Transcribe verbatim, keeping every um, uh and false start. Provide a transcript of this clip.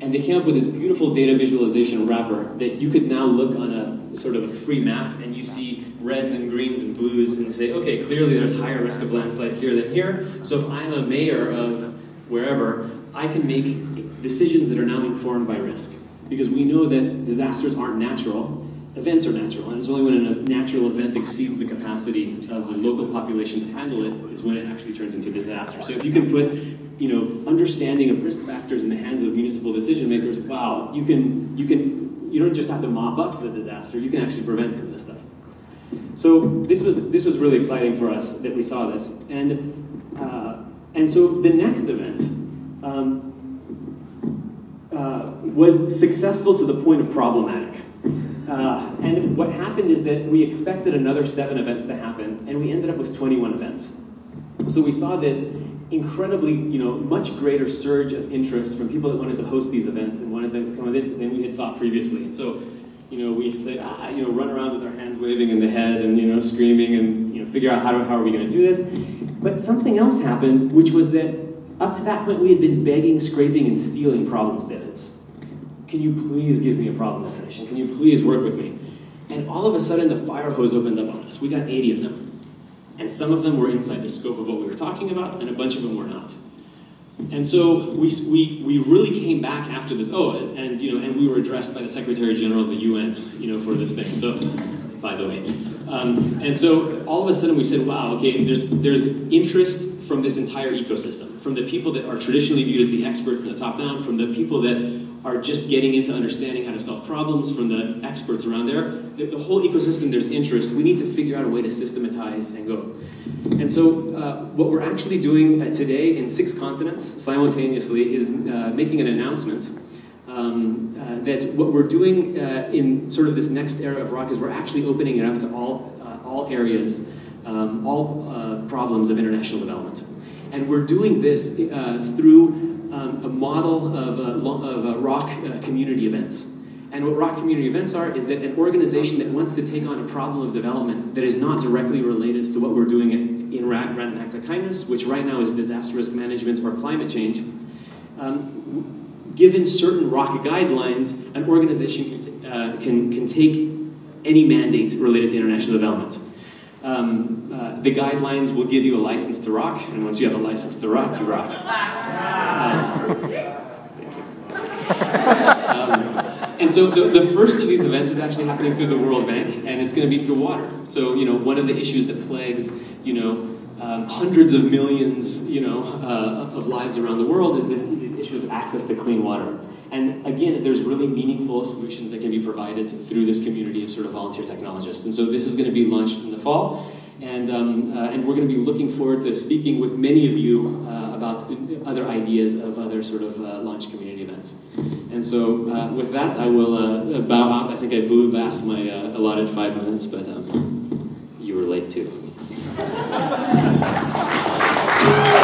And they came up with this beautiful data visualization wrapper that you could now look on a sort of a free map and you see reds and greens and blues and say, okay, clearly there's higher risk of landslide here than here. So if I'm a mayor of wherever, I can make decisions that are now informed by risk. Because we know that disasters aren't natural, events are natural. And it's only when a natural event exceeds the capacity of the local population to handle it is when it actually turns into disaster. So if you can put you know, understanding of risk factors in the hands of municipal decision makers, wow, you can, you can, you don't just have to mop up the disaster, you can actually prevent some of this stuff. So this was, this was really exciting for us that we saw this. And, uh, and so the next event um, uh, was successful to the point of problematic. Uh, and what happened is that we expected another seven events to happen, and we ended up with twenty-one events. So we saw this incredibly, you know, much greater surge of interest from people that wanted to host these events and wanted to come to this than we had thought previously. And so, you know, we said, ah, you know, run around with our hands waving in the head and, you know, screaming and, you know, figure out how, do, how are we going to do this. But something else happened, which was that up to that point we had been begging, scraping, and stealing problem statements. Can you please give me a problem definition? Can you please work with me? And all of a sudden the fire hose opened up on us. We got eighty of them. And some of them were inside the scope of what we were talking about, and a bunch of them were not. And so we, we, we really came back after this, oh, and, and, you know, and we were addressed by the Secretary General of the U N, you know, for this thing, so, by the way. Um, and so all of a sudden we said, wow, okay, there's, there's interest from this entire ecosystem, from the people that are traditionally viewed as the experts in the top down, from the people that are just getting into understanding how to solve problems, from the experts around there. The, the whole ecosystem, there's interest. We need to figure out a way to systematize and go. And so uh, what we're actually doing uh, today in six continents simultaneously is uh, making an announcement um, uh, that what we're doing uh, in sort of this next era of R O C is we're actually opening it up to all, uh, all areas, um, all uh, problems of international development. And we're doing this uh, through Um, a model of, uh, of uh, R O C uh, community events. And what R O C community events are is that an organization that wants to take on a problem of development that is not directly related to what we're doing in, in Random Acts of Kindness, which right now is disaster risk management or climate change, um, given certain R O C guidelines, an organization can, uh, can, can take any mandate related to international development. Um, uh, the guidelines will give you a license to rock, and once you have a license to rock, you rock. Um, thank you. Um, and so the, the first of these events is actually happening through the World Bank, and it's going to be through water. So, you know, one of the issues that plagues, you know, um, hundreds of millions, you know, uh, of lives around the world is this, this issue of access to clean water. And again, there's really meaningful solutions that can be provided through this community of sort of volunteer technologists. And so this is going to be launched in the fall, and, um, uh, and we're going to be looking forward to speaking with many of you uh, about other ideas of other sort of uh, launch community events. And so uh, with that, I will uh, bow out. I think I blew past my uh, allotted five minutes, but um, you were late too.